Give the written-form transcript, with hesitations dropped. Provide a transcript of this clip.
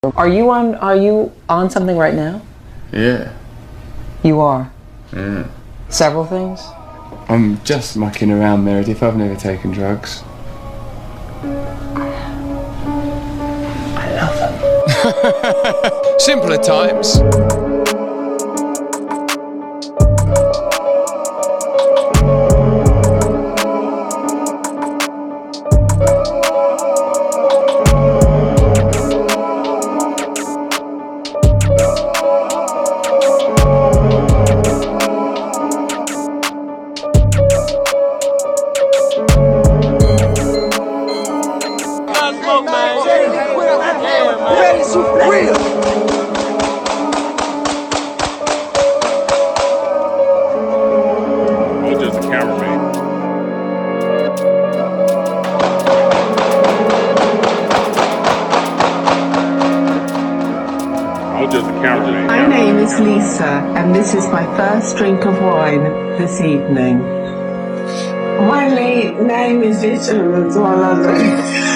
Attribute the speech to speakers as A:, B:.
A: Are you on something right now?
B: Yeah.
A: You are?
B: Yeah.
A: Several things?
B: I'm just mucking around, Meredith. I've never taken drugs.
A: I love them.
C: Simpler times.
D: My name is Lisa, and this is my first drink of wine this evening.
E: My name is Rachel.